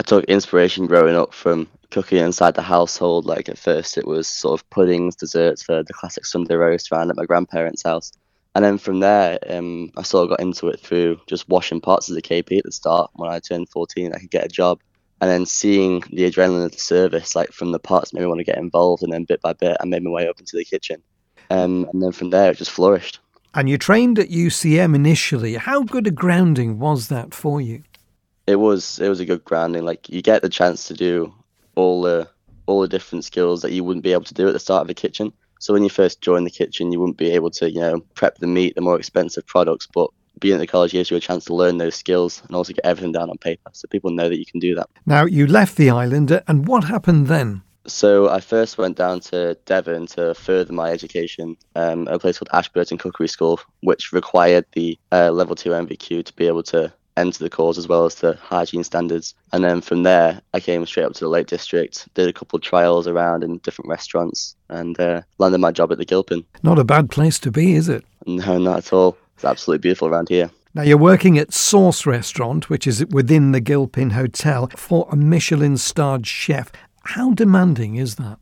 took inspiration growing up from cooking inside the household. Like at first it was sort of puddings, desserts for the classic Sunday roast around at my grandparents' house. And then from there, I sort of got into it through just washing pots as a KP at the start. When I turned 14, I could get a job. And then seeing the adrenaline of the service, like from the pots, made me want to get involved. And then bit by bit, I made my way up into the kitchen. And then from there, it just flourished. And you trained at UCM initially. How good a grounding was that for you? It was a good grounding. Like you get the chance to do all the different skills that you wouldn't be able to do at the start of the kitchen. So when you first join the kitchen, you wouldn't be able to, prep the meat, the more expensive products. But being at the college gives you a chance to learn those skills and also get everything down on paper, so people know that you can do that. Now, you left the island, and what happened then? So I first went down to Devon to further my education, a place called Ashburton Cookery School, which required the level 2 MVQ to be able to enter the course as well as the hygiene standards. And then from there, I came straight up to the Lake District, did a couple of trials around in different restaurants, and landed my job at the Gilpin. Not a bad place to be, is it? No, not at all. It's absolutely beautiful around here. Now, you're working at Sauce Restaurant, which is within the Gilpin Hotel, for a Michelin-starred chef. How demanding is that?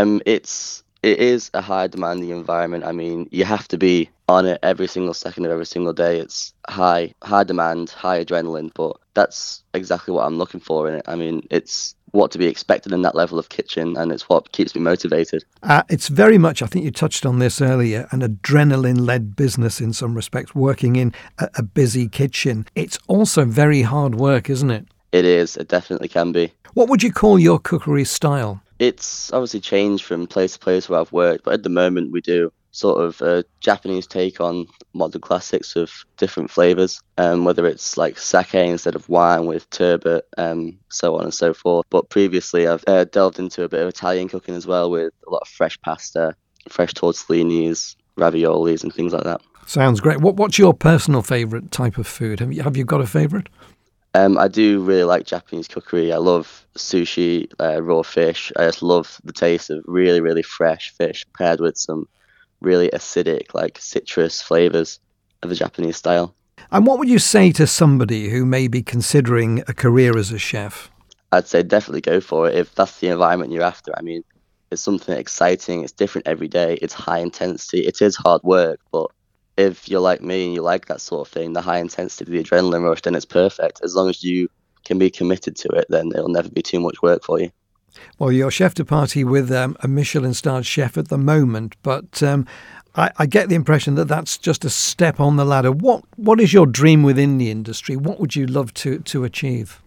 It is a high demanding environment. I mean, you have to be on it every single second of every single day. It's high demand, high adrenaline, but that's exactly what I'm looking for in it. I mean, it's what to be expected in that level of kitchen, and it's what keeps me motivated. It's very much, I think you touched on this earlier, an adrenaline-led business in some respects, working in a busy kitchen. It's also very hard work, isn't it? It is. It definitely can be. What would you call your cookery style? It's obviously changed from place to place where I've worked, but at the moment we do sort of a Japanese take on modern classics of different flavours, whether it's like sake instead of wine with turbot, so on and so forth. But previously I've delved into a bit of Italian cooking as well, with a lot of fresh pasta, fresh tortellinis, raviolis and things like that. Sounds great. What's your personal favourite type of food? Have you got a favourite? I do really like Japanese cookery. I love sushi, raw fish. I just love the taste of really, really fresh fish paired with some really acidic, like citrus flavours of the Japanese style. And what would you say to somebody who may be considering a career as a chef? I'd say definitely go for it if that's the environment you're after. I mean, it's something exciting. It's different every day. It's high intensity. It is hard work, but if you're like me and you like that sort of thing, the high intensity, the adrenaline rush, then it's perfect. As long as you can be committed to it, then it'll never be too much work for you. Well, you're chef de partie with a Michelin-starred chef at the moment, but I get the impression that that's just a step on the ladder. What is your dream within the industry? What would you love to achieve?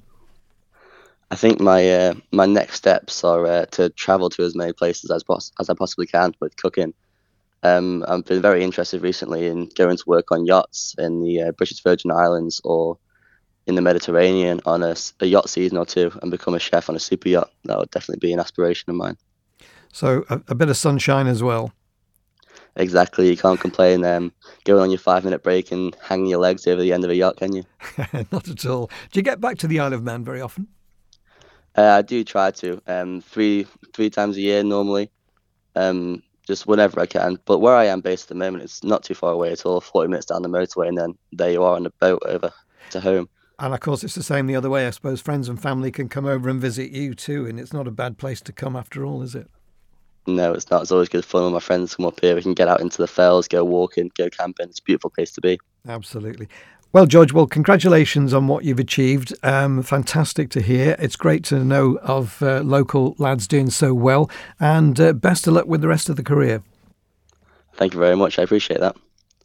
I think my next steps are to travel to as many places as I possibly can with cooking. I've been very interested recently in going to work on yachts in the British Virgin Islands or in the Mediterranean on a yacht season or two and become a chef on a super yacht. That would definitely be an aspiration of mine. So a bit of sunshine as well. Exactly. You can't complain going on your 5-minute break and hanging your legs over the end of a yacht, can you? Not at all. Do you get back to the Isle of Man very often? I do try to. Three times a year normally. Just whenever I can. But where I am based at the moment, it's not too far away at all, 40 minutes down the motorway, and then there you are on a boat over to home. And of course, it's the same the other way. I suppose friends and family can come over and visit you too, and it's not a bad place to come after all, is it? No, it's not. It's always good fun when my friends come up here. We can get out into the fells, go walking, go camping. It's a beautiful place to be. Absolutely. Well, George, congratulations on what you've achieved. Fantastic to hear. It's great to know of local lads doing so well, and best of luck with the rest of the career. Thank you very much. I appreciate that.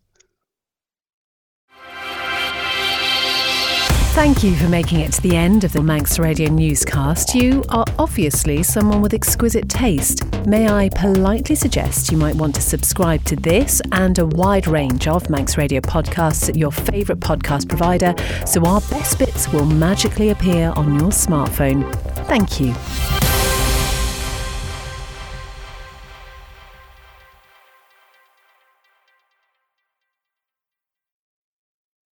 Thank you for making it to the end of the Manx Radio newscast. You are obviously someone with exquisite taste. May I politely suggest you might want to subscribe to this and a wide range of Manx Radio podcasts at your favourite podcast provider, so our best bits will magically appear on your smartphone. Thank you.